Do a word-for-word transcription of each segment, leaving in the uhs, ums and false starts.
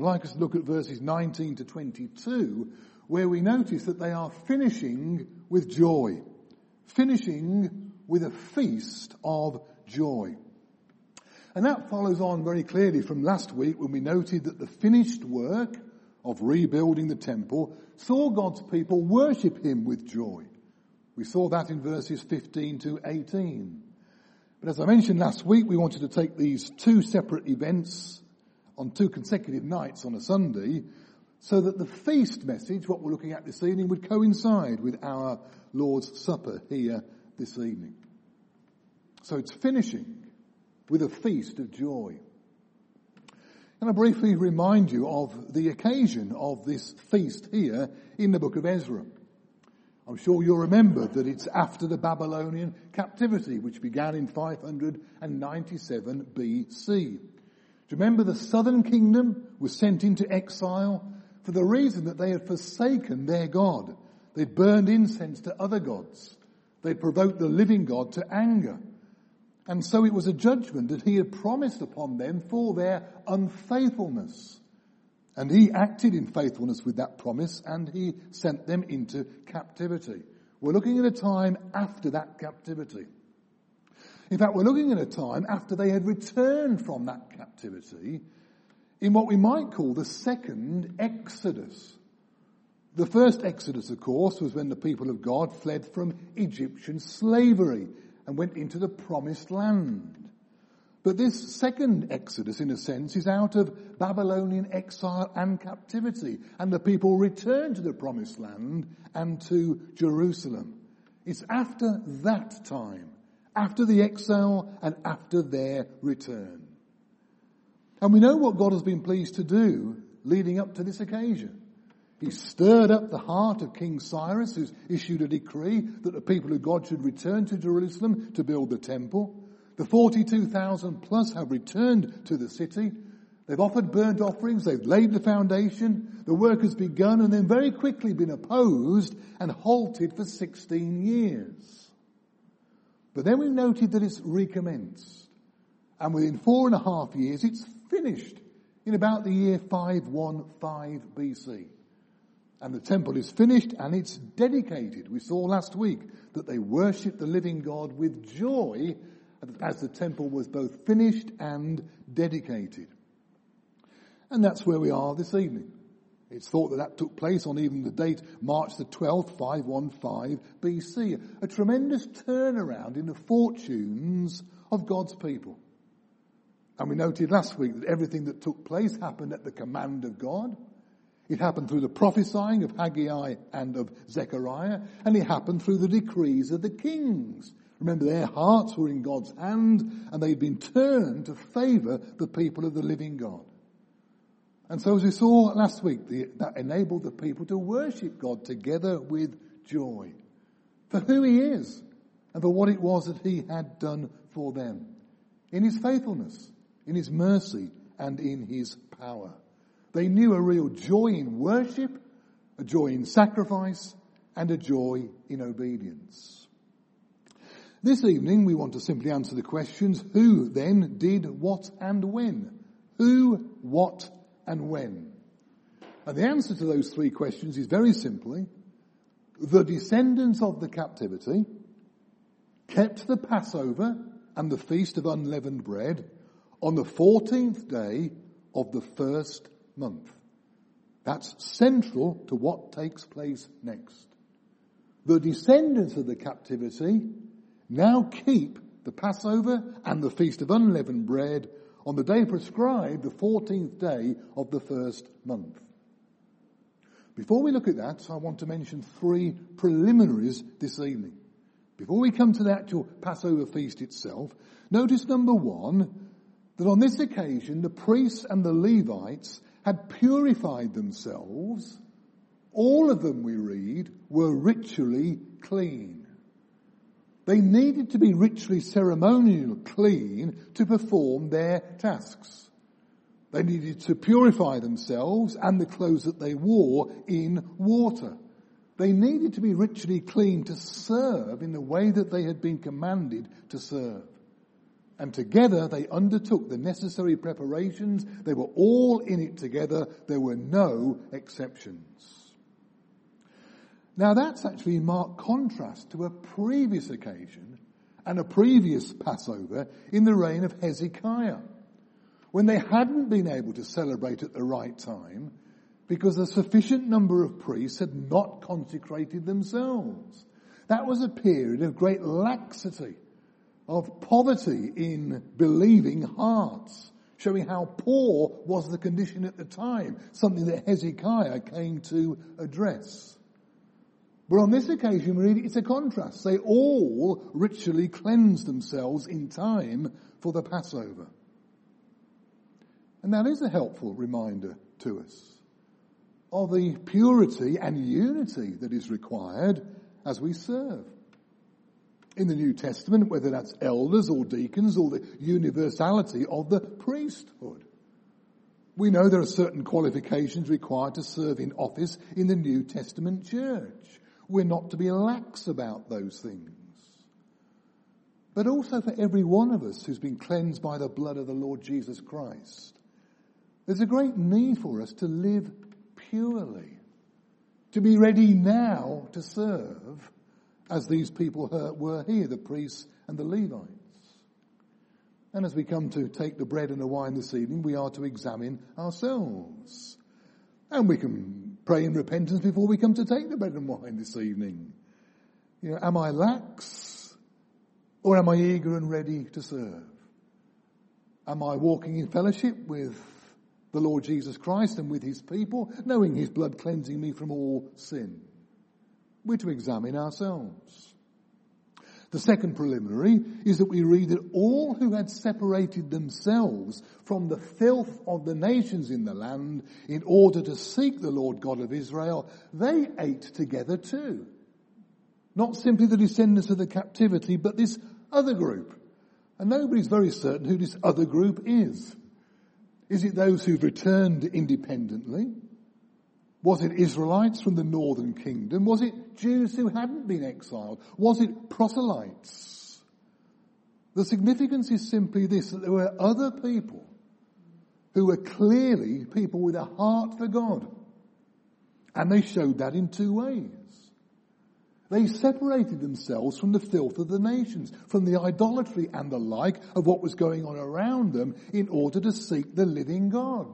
like us to look at verses nineteen to twenty-two, where we notice that they are finishing with joy. Finishing with a feast of joy. And that follows on very clearly from last week when we noted that the finished work of rebuilding the temple saw God's people worship him with joy. We saw that in verses fifteen to eighteen. But as I mentioned last week, we wanted to take these two separate events on two consecutive nights on a Sunday so that the feast message, what we're looking at this evening, would coincide with our Lord's Supper here this evening. So it's finishing with a feast of joy. And I briefly remind you of the occasion of this feast here in the book of Ezra. I'm sure you'll remember that it's after the Babylonian captivity, which began in five hundred ninety-seven B C. Do you remember the southern kingdom was sent into exile for the reason that they had forsaken their God? They burned incense to other gods. They provoked the living God to anger. And so it was a judgment that he had promised upon them for their unfaithfulness. And he acted in faithfulness with that promise, and he sent them into captivity. We're looking at a time after that captivity. In fact, we're looking at a time after they had returned from that captivity in what we might call the second Exodus. The first Exodus, of course, was when the people of God fled from Egyptian slavery and went into the promised land. But this second Exodus, in a sense, is out of Babylonian exile and captivity, and the people return to the promised land and to Jerusalem. It's after that time, after the exile and after their return. And we know what God has been pleased to do leading up to this occasion. He stirred up the heart of King Cyrus, who's issued a decree that the people of God should return to Jerusalem to build the temple. The forty-two thousand plus have returned to the city. They've offered burnt offerings. They've laid the foundation. The work has begun and then very quickly been opposed and halted for sixteen years. But then we've noted that it's recommenced. And within four and a half years, it's finished in about the year five fifteen B C. And the temple is finished and it's dedicated. We saw last week that they worshipped the living God with joy as the temple was both finished and dedicated. And that's where we are this evening. It's thought that that took place on even the date March the twelfth, five fifteen B C. A tremendous turnaround in the fortunes of God's people. And we noted last week that everything that took place happened at the command of God. It happened through the prophesying of Haggai and of Zechariah, and it happened through the decrees of the kings. Remember, their hearts were in God's hand, and they'd been turned to favour the people of the living God. And so as we saw last week, the, that enabled the people to worship God together with joy for who he is and for what it was that he had done for them in his faithfulness, in his mercy, and in his power. They knew a real joy in worship, a joy in sacrifice, and a joy in obedience. This evening we want to simply answer the questions, who then did what and when? Who, what, and when? And the answer to those three questions is very simply, the descendants of the captivity kept the Passover and the Feast of Unleavened Bread on the fourteenth day of the first month. That's central to what takes place next. The descendants of the captivity now keep the Passover and the Feast of Unleavened Bread on the day prescribed, the fourteenth day of the first month. Before we look at that, I want to mention three preliminaries this evening. Before we come to the actual Passover feast itself, notice number one, that on this occasion the priests and the Levites had purified themselves. All of them, we read, were ritually clean. They needed to be ritually ceremonially clean to perform their tasks. They needed to purify themselves and the clothes that they wore in water. They needed to be ritually clean to serve in the way that they had been commanded to serve. And together they undertook the necessary preparations. They were all in it together. There were no exceptions. Now that's actually in marked contrast to a previous occasion and a previous Passover in the reign of Hezekiah, when they hadn't been able to celebrate at the right time because a sufficient number of priests had not consecrated themselves. That was a period of great laxity, of poverty in believing hearts, showing how poor was the condition at the time, something that Hezekiah came to address. But on this occasion, really, it's a contrast. They all ritually cleansed themselves in time for the Passover. And that is a helpful reminder to us of the purity and unity that is required as we serve. In the New Testament, whether that's elders or deacons or the universality of the priesthood. We know there are certain qualifications required to serve in office in the New Testament church. We're not to be lax about those things. But also for every one of us who's been cleansed by the blood of the Lord Jesus Christ, there's a great need for us to live purely, to be ready now to serve as these people were here, the priests and the Levites. And as we come to take the bread and the wine this evening, we are to examine ourselves. And we can pray in repentance before we come to take the bread and wine this evening. You know, am I lax or am I eager and ready to serve? Am I walking in fellowship with the Lord Jesus Christ and with his people, knowing his blood cleansing me from all sin? We're to examine ourselves. The second preliminary is that we read that all who had separated themselves from the filth of the nations in the land in order to seek the Lord God of Israel, they ate together too. Not simply the descendants of the captivity, but this other group. And nobody's very certain who this other group is. Is it those who've returned independently? Was it Israelites from the northern kingdom? Was it Jews who hadn't been exiled? Was it proselytes? The significance is simply this, that there were other people who were clearly people with a heart for God. And they showed that in two ways. They separated themselves from the filth of the nations, from the idolatry and the like of what was going on around them in order to seek the living God.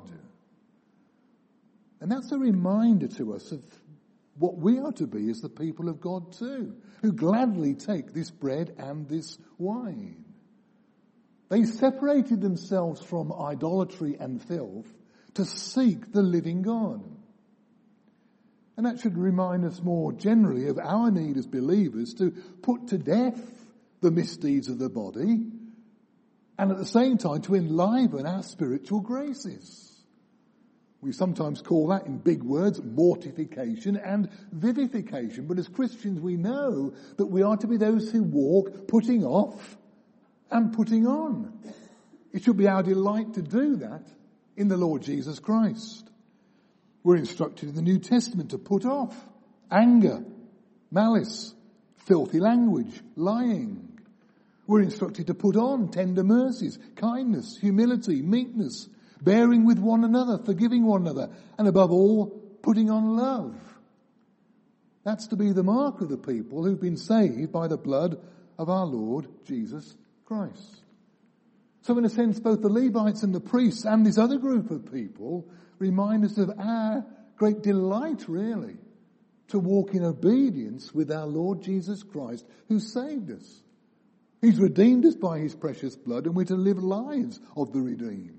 And that's a reminder to us of what we are to be as the people of God too, who gladly take this bread and this wine. They separated themselves from idolatry and filth to seek the living God. And that should remind us more generally of our need as believers to put to death the misdeeds of the body and at the same time to enliven our spiritual graces. We sometimes call that, in big words, mortification and vivification. But as Christians, we know that we are to be those who walk putting off and putting on. It should be our delight to do that in the Lord Jesus Christ. We're instructed in the New Testament to put off anger, malice, filthy language, lying. We're instructed to put on tender mercies, kindness, humility, meekness, bearing with one another, forgiving one another, and above all, putting on love. That's to be the mark of the people who've been saved by the blood of our Lord Jesus Christ. So in a sense, both the Levites and the priests and this other group of people remind us of our great delight, really, to walk in obedience with our Lord Jesus Christ, who saved us. He's redeemed us by his precious blood, and we're to live lives of the redeemed.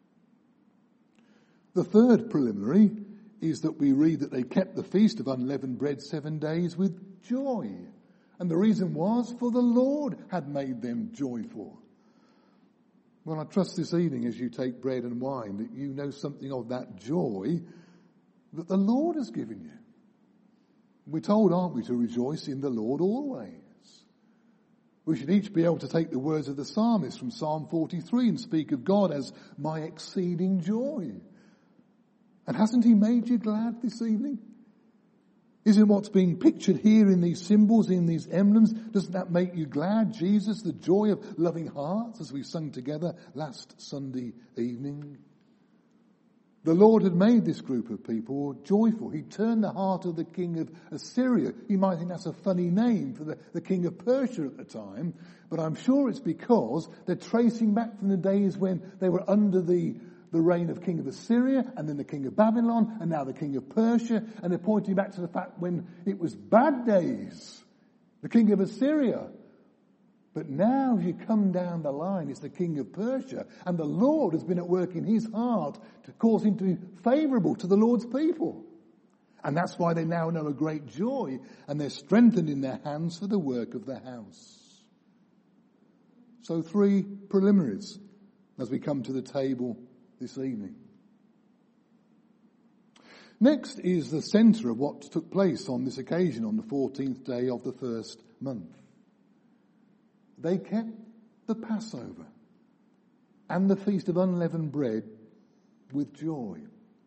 The third preliminary is that we read that they kept the feast of unleavened bread seven days with joy. And the reason was, for the Lord had made them joyful. Well, I trust this evening as you take bread and wine that you know something of that joy that the Lord has given you. We're told, aren't we, to rejoice in the Lord always. We should each be able to take the words of the psalmist from Psalm forty-three and speak of God as my exceeding joy. And hasn't he made you glad this evening? Isn't what's being pictured here in these symbols, in these emblems, doesn't that make you glad? Jesus, the joy of loving hearts, as we sung together last Sunday evening. The Lord had made this group of people joyful. He turned the heart of the king of Assyria. You might think that's a funny name for the, the king of Persia at the time, but I'm sure it's because they're tracing back from the days when they were under the, the reign of king of Assyria, and then the king of Babylon, and now the king of Persia, and they're pointing back to the fact when it was bad days, the king of Assyria. But now as you come down the line, it's the king of Persia, and the Lord has been at work in his heart to cause him to be favourable to the Lord's people. And that's why they now know a great joy, and they're strengthened in their hands for the work of the house. So three preliminaries as we come to the table this evening. Next is the centre of what took place on this occasion on the fourteenth day of the first month. They kept the Passover and the Feast of Unleavened Bread with joy.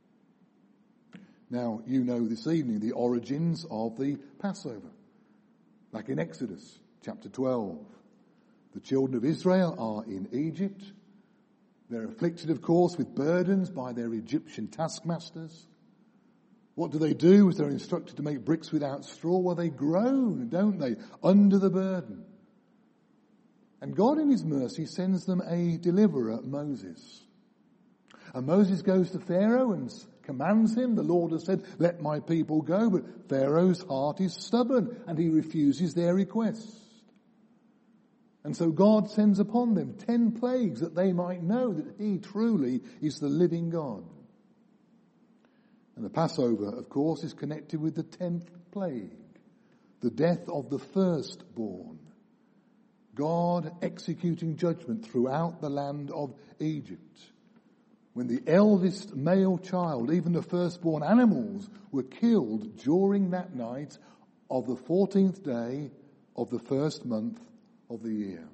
Now, you know this evening the origins of the Passover. Like in Exodus chapter twelve, the children of Israel are in Egypt. They're afflicted, of course, with burdens by their Egyptian taskmasters. What do they do as they're instructed to make bricks without straw? Well, they groan, don't they, under the burden. And God in his mercy sends them a deliverer, Moses. And Moses goes to Pharaoh and commands him. The Lord has said, let my people go. But Pharaoh's heart is stubborn and he refuses their request. And so God sends upon them ten plagues that they might know that he truly is the living God. And the Passover, of course, is connected with the tenth plague, the death of the firstborn. God executing judgment throughout the land of Egypt. When the eldest male child, even the firstborn animals, were killed during that night of the fourteenth day of the first month of the year.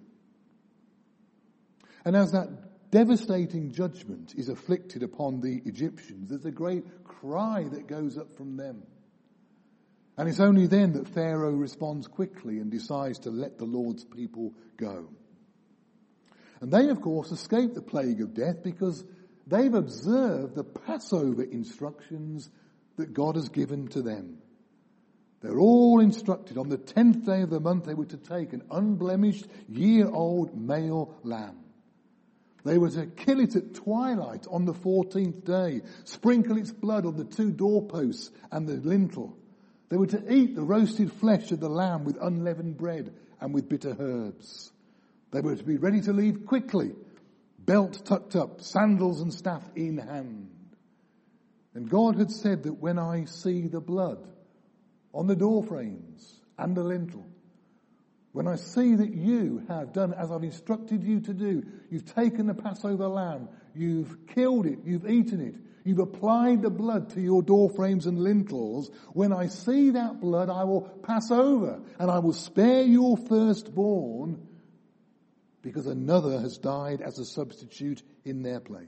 And as that devastating judgment is afflicted upon the Egyptians, there's a great cry that goes up from them. And it's only then that Pharaoh responds quickly and decides to let the Lord's people go. And they, of course, escape the plague of death because they've observed the Passover instructions that God has given to them. They're all instructed on the tenth day of the month they were to take an unblemished year-old male lamb. They were to kill it at twilight on the fourteenth day, sprinkle its blood on the two doorposts and the lintel. They were to eat the roasted flesh of the lamb with unleavened bread and with bitter herbs. They were to be ready to leave quickly, belt tucked up, sandals and staff in hand. And God had said that when I see the blood on the door frames and the lintel, when I see that you have done as I've instructed you to do, you've taken the Passover lamb, you've killed it, you've eaten it, you've applied the blood to your door frames and lintels. When I see that blood, I will pass over and I will spare your firstborn because another has died as a substitute in their place.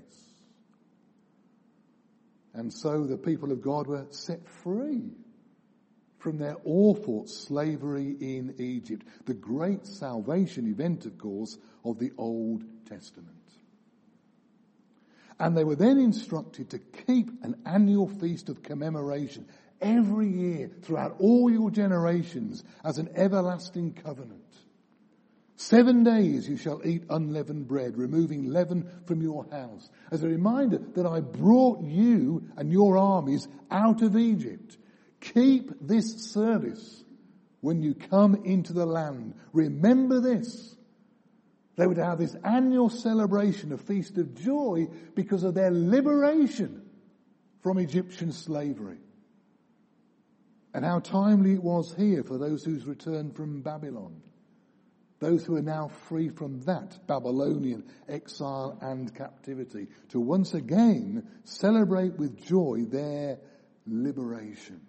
And so the people of God were set free from their awful slavery in Egypt. The great salvation event, of course, of the Old Testament. And they were then instructed to keep an annual feast of commemoration every year throughout all your generations as an everlasting covenant. Seven days you shall eat unleavened bread, removing leaven from your house, as a reminder that I brought you and your armies out of Egypt. Keep this service when you come into the land. Remember this. They were to have this annual celebration, a feast of joy, because of their liberation from Egyptian slavery. And how timely it was here for those who's returned from Babylon. Those who are now free from that Babylonian exile and captivity, to once again celebrate with joy their liberation.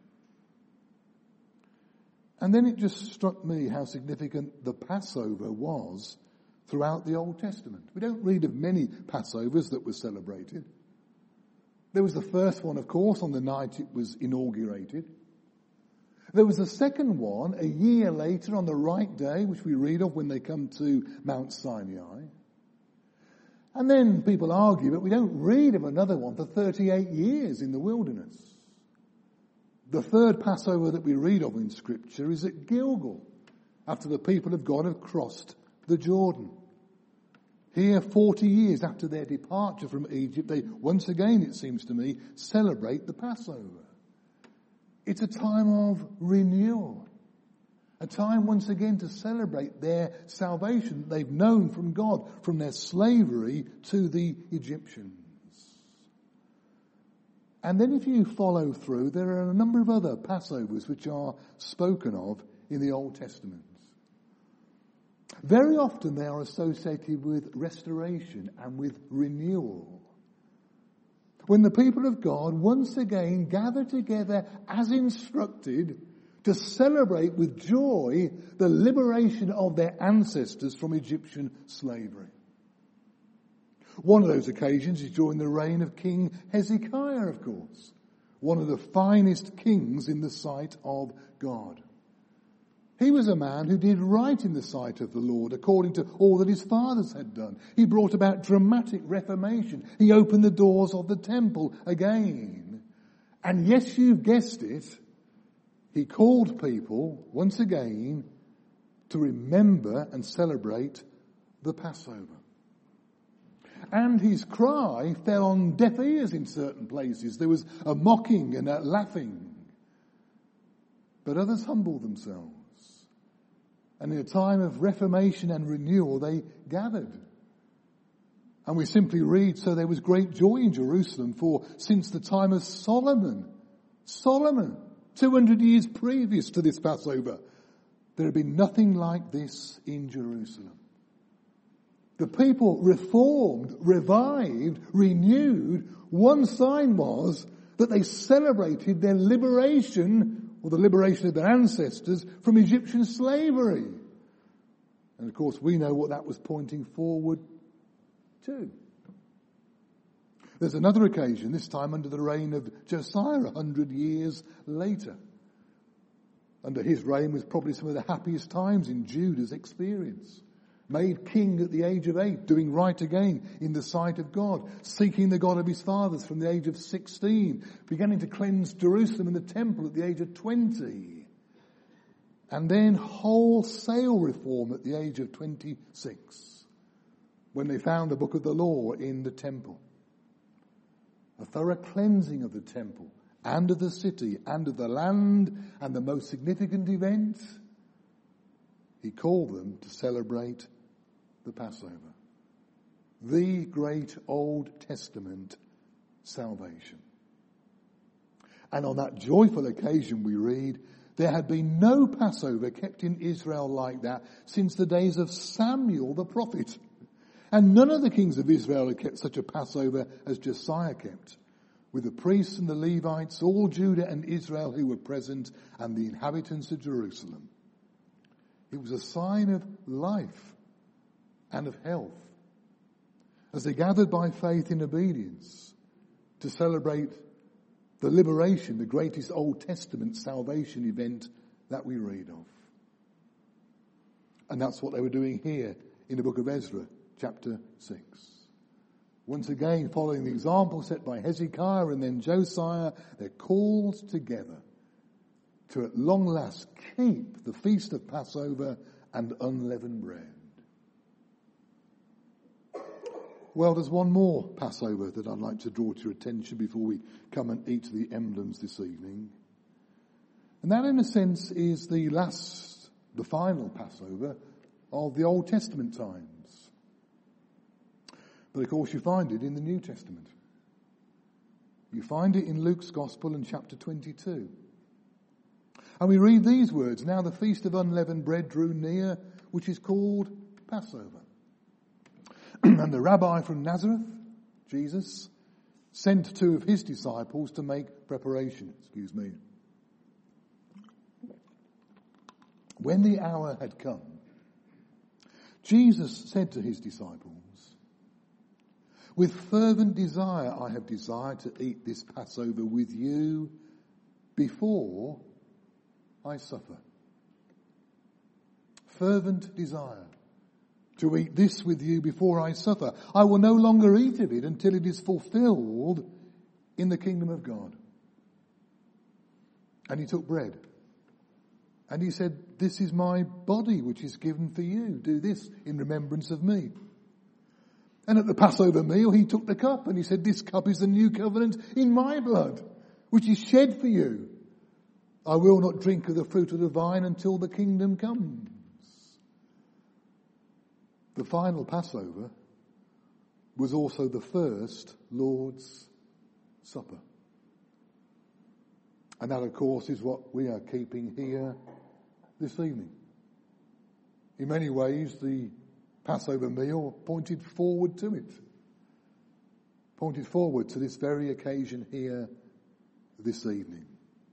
And then it just struck me how significant the Passover was throughout the Old Testament. We don't read of many Passovers that were celebrated. There was the first one, of course, on the night it was inaugurated. There was a second one a year later on the right day, which we read of when they come to Mount Sinai. And then people argue, but we don't read of another one for thirty-eight years in the wilderness. The third Passover that we read of in Scripture is at Gilgal, after the people of God have crossed the Jordan. Here, forty years after their departure from Egypt, they once again, it seems to me, celebrate the Passover. It's a time of renewal. A time once again to celebrate their salvation that they've known from God, from their slavery to the Egyptians. And then if you follow through, there are a number of other Passovers which are spoken of in the Old Testament. Very often they are associated with restoration and with renewal. When the people of God once again gather together as instructed to celebrate with joy the liberation of their ancestors from Egyptian slavery. One of those occasions is during the reign of King Hezekiah, of course, one of the finest kings in the sight of God. He was a man who did right in the sight of the Lord according to all that his fathers had done. He brought about dramatic reformation. He opened the doors of the temple again. And yes, you've guessed it, he called people once again to remember and celebrate the Passover. And his cry fell on deaf ears in certain places. There was a mocking and a laughing. But others humbled themselves. And in a time of reformation and renewal, they gathered. And we simply read, so there was great joy in Jerusalem, for since the time of Solomon, Solomon, two hundred years previous to this Passover, there had been nothing like this in Jerusalem. The people reformed, revived, renewed. One sign was that they celebrated their liberation, or the liberation of their ancestors, from Egyptian slavery. And of course we know what that was pointing forward to. There's another occasion, this time under the reign of Josiah, a hundred years later. Under his reign was probably some of the happiest times in Judah's experience. Made king at the age of eight, doing right again in the sight of God, seeking the God of his fathers from the age of sixteen, beginning to cleanse Jerusalem and the temple at the age of twenty, and then wholesale reform at the age of twenty-six, when they found the book of the law in the temple. A thorough cleansing of the temple and of the city and of the land, and the most significant event, he called them to celebrate the Passover. The great Old Testament salvation. And on that joyful occasion we read, there had been no Passover kept in Israel like that since the days of Samuel the prophet. And none of the kings of Israel had kept such a Passover as Josiah kept, with the priests and the Levites, all Judah and Israel who were present, and the inhabitants of Jerusalem. It was a sign of life and of health as they gathered by faith in obedience to celebrate the liberation, the greatest Old Testament salvation event that we read of. And that's what they were doing here in the book of Ezra, chapter six. Once again, following the example set by Hezekiah and then Josiah, they're called together to at long last keep the feast of Passover and unleavened bread. Well, there's one more Passover that I'd like to draw to your attention before we come and eat the emblems this evening. And that, in a sense, is the last, the final Passover of the Old Testament times. But of course you find it in the New Testament. You find it in Luke's Gospel in chapter twenty-two. And we read these words, now the feast of unleavened bread drew near, which is called Passover. And the rabbi from Nazareth, Jesus, sent two of his disciples to make preparation. Excuse me. When the hour had come, Jesus said to his disciples, with fervent desire I have desired to eat this Passover with you before I suffer. Fervent desire to eat this with you before I suffer. I will no longer eat of it until it is fulfilled in the kingdom of God. And he took bread. And he said, this is my body which is given for you. Do this in remembrance of me. And at the Passover meal, he took the cup and he said, this cup is the new covenant in my blood, which is shed for you. I will not drink of the fruit of the vine until the kingdom comes. The final Passover was also the first Lord's Supper. And that, of course, is what we are keeping here this evening. In many ways, the Passover meal pointed forward to it. Pointed forward to this very occasion here this evening.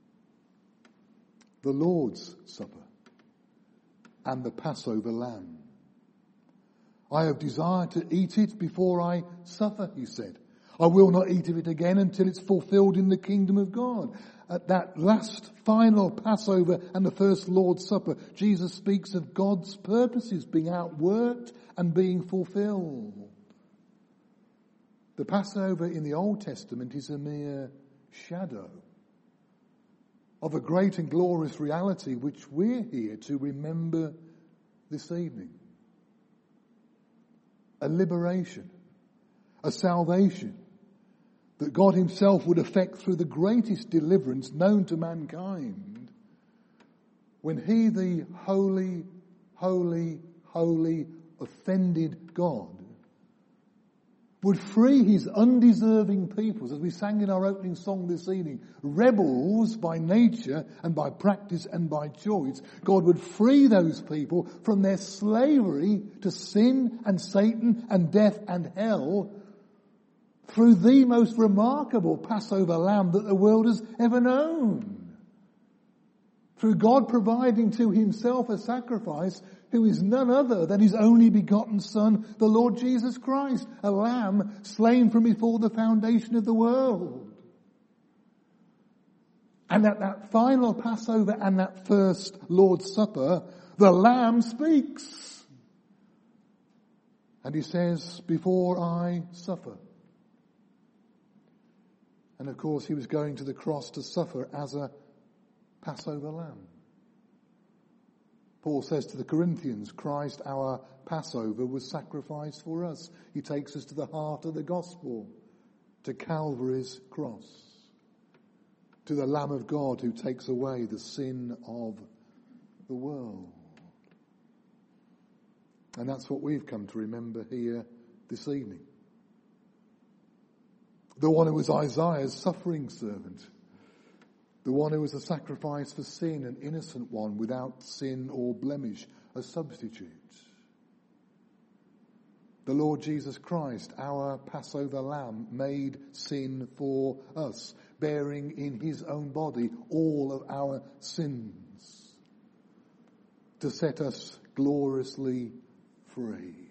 The Lord's Supper and the Passover lamb. I have desired to eat it before I suffer, he said. I will not eat of it again until it's fulfilled in the kingdom of God. At that last final Passover and the first Lord's Supper, Jesus speaks of God's purposes being outworked and being fulfilled. The Passover in the Old Testament is a mere shadow of a great and glorious reality which we're here to remember this evening. A liberation, a salvation that God himself would effect through the greatest deliverance known to mankind when he, the holy, holy, holy, offended God, would free his undeserving peoples, as we sang in our opening song this evening, rebels by nature and by practice and by choice. God would free those people from their slavery to sin and Satan and death and hell through the most remarkable Passover lamb that the world has ever known. Through God providing to himself a sacrifice who is none other than his only begotten Son, the Lord Jesus Christ, a lamb slain from before the foundation of the world. And at that final Passover and that first Lord's Supper, the lamb speaks. And he says, before I suffer. And of course he was going to the cross to suffer as a Passover lamb. Paul says to the Corinthians, Christ our Passover was sacrificed for us. He takes us to the heart of the gospel, to Calvary's cross, to the Lamb of God who takes away the sin of the world. And that's what we've come to remember here this evening. The one who was Isaiah's suffering servant. The one who was a sacrifice for sin, an innocent one without sin or blemish, a substitute. The Lord Jesus Christ, our Passover lamb, made sin for us, bearing in his own body all of our sins, to set us gloriously free.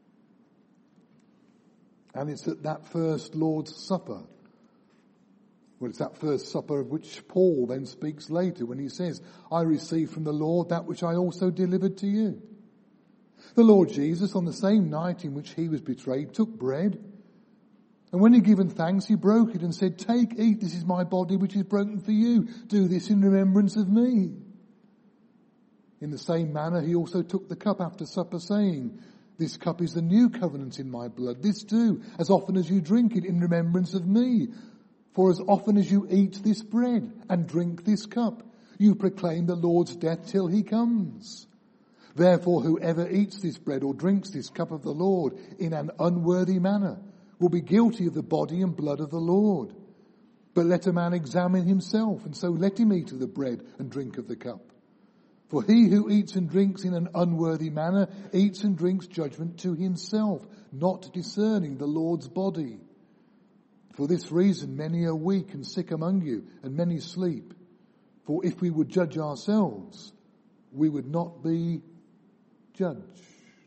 And it's at that first Lord's Supper, well, it's that first supper of which Paul then speaks later when he says, I received from the Lord that which I also delivered to you. The Lord Jesus, on the same night in which he was betrayed, took bread. And when he had given thanks, he broke it and said, take, eat, this is my body which is broken for you. Do this in remembrance of me. In the same manner, he also took the cup after supper, saying, this cup is the new covenant in my blood. This do, as often as you drink it, in remembrance of me. For as often as you eat this bread and drink this cup, you proclaim the Lord's death till he comes. Therefore, whoever eats this bread or drinks this cup of the Lord in an unworthy manner will be guilty of the body and blood of the Lord. But let a man examine himself, and so let him eat of the bread and drink of the cup. For he who eats and drinks in an unworthy manner eats and drinks judgment to himself, not discerning the Lord's body. For this reason many are weak and sick among you, and many sleep. For if we would judge ourselves, we would not be judged.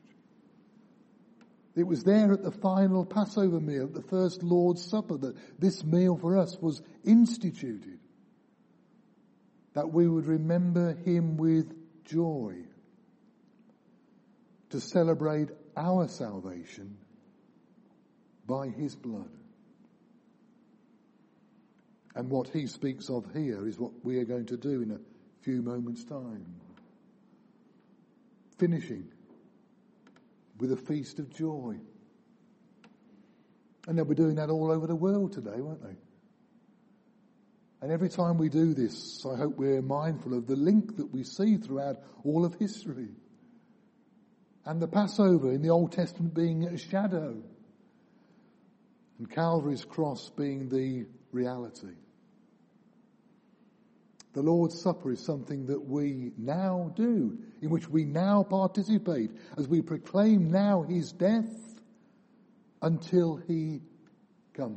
It was there at the final Passover meal, at the first Lord's Supper, that this meal for us was instituted. that we would remember him with joy, to celebrate our salvation by his blood. And what he speaks of here is what we are going to do in a few moments' time. Finishing with a feast of joy. And they'll be doing that all over the world today, won't they? And every time we do this, I hope we're mindful of the link that we see throughout all of history. And the Passover in the Old Testament being a shadow, and Calvary's cross being the reality. The Lord's Supper is something that we now do, in which we now participate, as we proclaim now his death until he comes.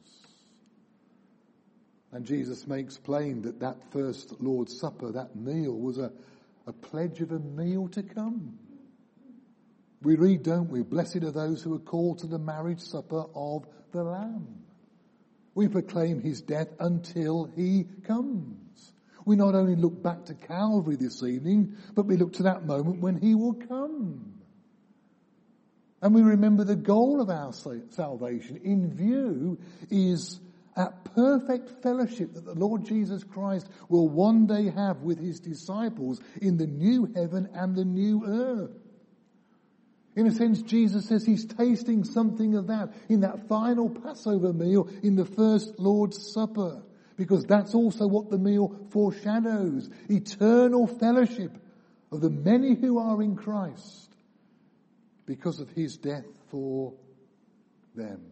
And Jesus makes plain that that first Lord's Supper, that meal, was a, a pledge of a meal to come. We read, don't we? Blessed are those who are called to the marriage supper of the Lamb. We proclaim his death until he comes. We not only look back to Calvary this evening, but we look to that moment when he will come. And we remember the goal of our salvation in view is that perfect fellowship that the Lord Jesus Christ will one day have with his disciples in the new heaven and the new earth. In a sense, Jesus says he's tasting something of that in that final Passover meal in the first Lord's Supper. Because that's also what the meal foreshadows. Eternal fellowship of the many who are in Christ because of his death for them.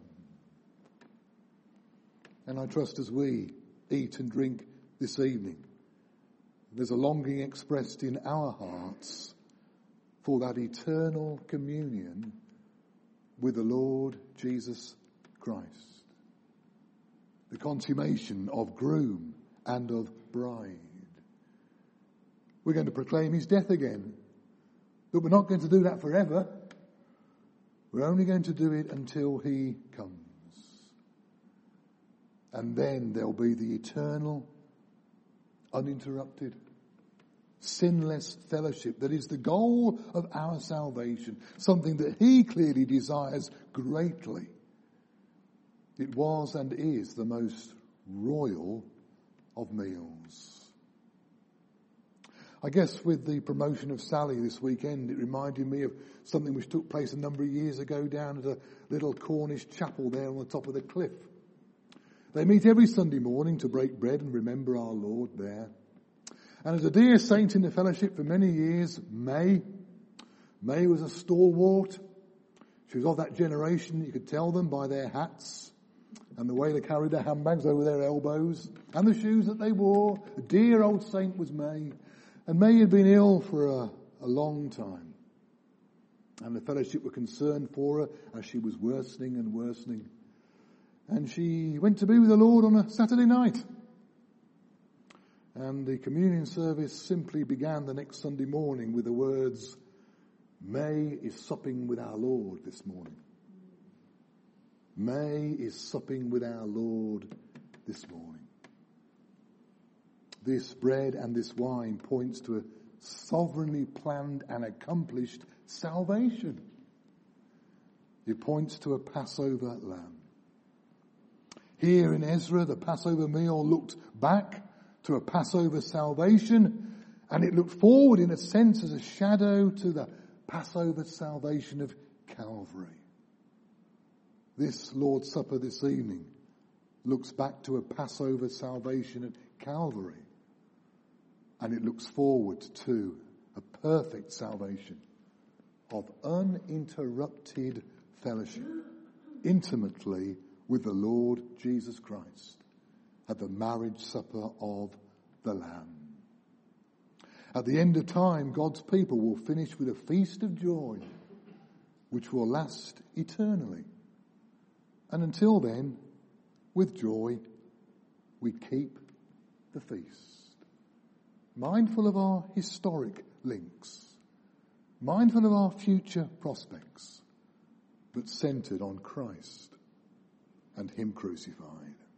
And I trust as we eat and drink this evening, there's a longing expressed in our hearts for that eternal communion with the Lord Jesus Christ. The consummation of groom and of bride. We're going to proclaim his death again. But we're not going to do that forever. We're only going to do it until he comes. And then there'll be the eternal, uninterrupted, sinless fellowship that is the goal of our salvation. Something that he clearly desires greatly. It was and is the most royal of meals. I guess with the promotion of Sally this weekend, it reminded me of something which took place a number of years ago down at a little Cornish chapel there on the top of the cliff. They meet every Sunday morning to break bread and remember our Lord there. And as a dear saint in the fellowship for many years, May, May was a stalwart. She was of that generation, you could tell them by their hats and the way they carried their handbags over their elbows and the shoes that they wore. A dear old saint was May. And May had been ill for a, a long time. And the fellowship were concerned for her as she was worsening and worsening. And she went to be with the Lord on a Saturday night. And the communion service simply began the next Sunday morning with the words, May is supping with our Lord this morning. May is supping with our Lord this morning. This bread and this wine points to a sovereignly planned and accomplished salvation. It points to a Passover lamb. Here in Ezra, the Passover meal looked back to a Passover salvation, and it looked forward in a sense as a shadow to the Passover salvation of Calvary. This Lord's Supper this evening looks back to a Passover salvation at Calvary, and it looks forward to a perfect salvation of uninterrupted fellowship, intimately with the Lord Jesus Christ at the marriage supper of the Lamb. At the end of time, God's people will finish with a feast of joy, which will last eternally. And until then, with joy, we keep the feast. Mindful of our historic links, mindful of our future prospects, but centered on Christ and him crucified.